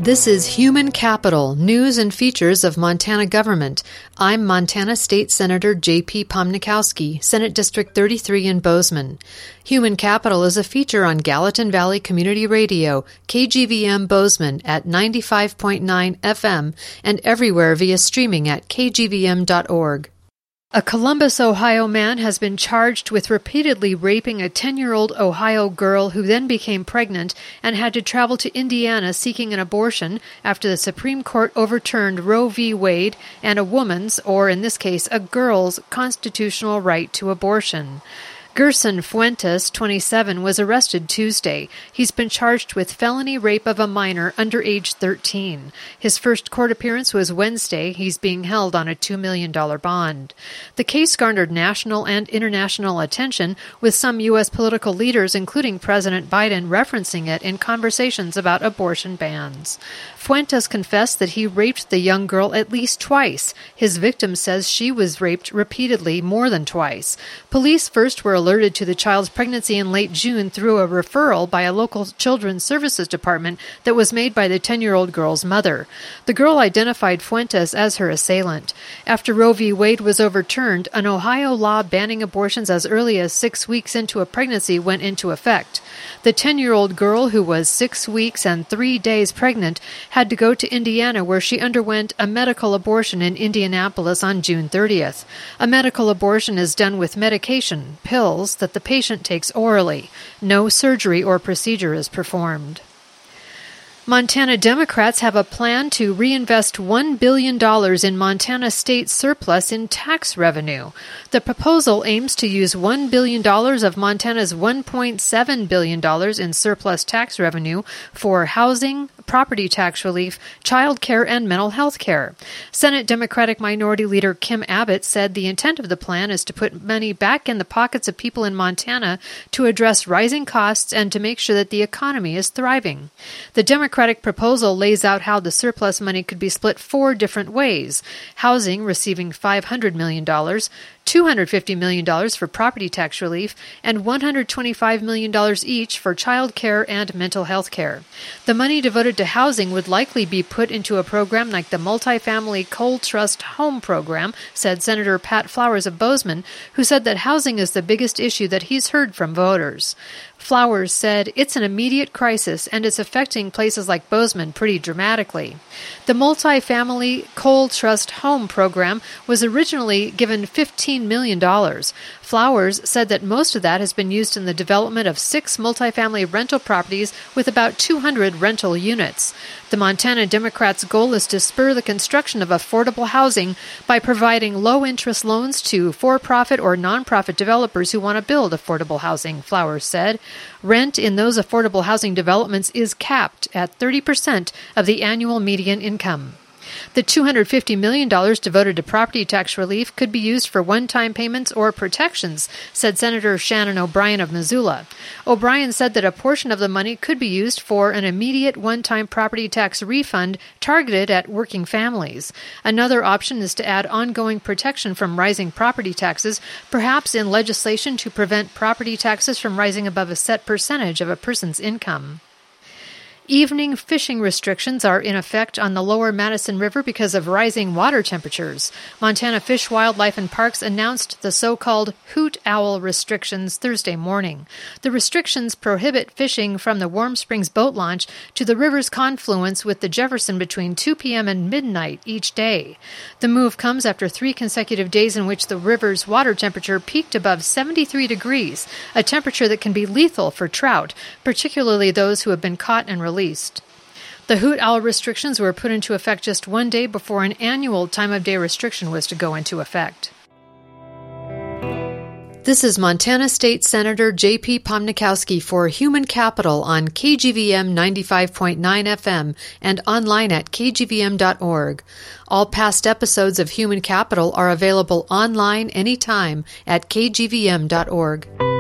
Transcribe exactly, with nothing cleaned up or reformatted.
This is Human Capital, News and Features of Montana Government. I'm Montana State Senator J P Pomnikowski, Senate District thirty-three in Bozeman. Human Capital is a feature on Gallatin Valley Community Radio, K G V M Bozeman at ninety-five point nine F M and everywhere via streaming at k g v m dot org. A Columbus, Ohio man has been charged with repeatedly raping a ten-year-old Ohio girl who then became pregnant and had to travel to Indiana seeking an abortion after the Supreme Court overturned Roe v. Wade and a woman's, or in this case a girl's, constitutional right to abortion. Gerson Fuentes, twenty-seven, was arrested Tuesday. He's been charged with felony rape of a minor under age thirteen. His first court appearance was Wednesday. He's being held on a two million dollars bond. The case garnered national and international attention, with some U S political leaders, including President Biden, referencing it in conversations about abortion bans. Fuentes confessed that he raped the young girl at least twice. His victim says she was raped repeatedly more than twice. Police first were alerted to the child's pregnancy in late June through a referral by a local children's services department that was made by the ten-year-old girl's mother. The girl identified Fuentes as her assailant. After Roe v. Wade was overturned, an Ohio law banning abortions as early as six weeks into a pregnancy went into effect. The ten-year-old girl, who was six weeks and three days pregnant, had to go to Indiana, where she underwent a medical abortion in Indianapolis on June thirtieth. A medical abortion is done with medication, pills, that the patient takes orally. No surgery or procedure is performed. Montana Democrats have a plan to reinvest one billion dollars in Montana state surplus in tax revenue. The proposal aims to use one billion dollars of Montana's one point seven billion dollars in surplus tax revenue for housing, property tax relief, child care, and mental health care. Senate Democratic Minority Leader Kim Abbott said the intent of the plan is to put money back in the pockets of people in Montana to address rising costs and to make sure that the economy is thriving. The Democratic Democratic proposal lays out how the surplus money could be split four different ways: housing receiving five hundred million dollars, two hundred fifty million dollars for property tax relief, and one hundred twenty-five million dollars each for child care and mental health care. The money devoted to housing would likely be put into a program like the Multifamily Coal Trust Home Program, said Senator Pat Flowers of Bozeman, who said that housing is the biggest issue that he's heard from voters. Flowers said it's an immediate crisis and it's affecting places like Bozeman pretty dramatically. The Multifamily Coal Trust Home Program was originally given fifteen million dollars. Flowers said that most of that has been used in the development of six multifamily rental properties with about two hundred rental units. The Montana Democrats' goal is to spur the construction of affordable housing by providing low-interest loans to for-profit or nonprofit developers who want to build affordable housing, Flowers said. Rent in those affordable housing developments is capped at thirty percent of the annual median income. The two hundred fifty million dollars devoted to property tax relief could be used for one-time payments or protections, said Senator Shannon O'Brien of Missoula. O'Brien said that a portion of the money could be used for an immediate one-time property tax refund targeted at working families. Another option is to add ongoing protection from rising property taxes, perhaps in legislation to prevent property taxes from rising above a set percentage of a person's income. Evening fishing restrictions are in effect on the lower Madison River because of rising water temperatures. Montana Fish, Wildlife, and Parks announced the so-called hoot owl restrictions Thursday morning. The restrictions prohibit fishing from the Warm Springs boat launch to the river's confluence with the Jefferson between two p.m. and midnight each day. The move comes after three consecutive days in which the river's water temperature peaked above seventy-three degrees, a temperature that can be lethal for trout, particularly those who have been caught and released. Released. The hoot owl restrictions were put into effect just one day before an annual time-of-day restriction was to go into effect. This is Montana State Senator J P Pomnikowski for Human Capital on K G V M ninety-five point nine F M and online at k g v m dot org. All past episodes of Human Capital are available online anytime at k g v m dot org.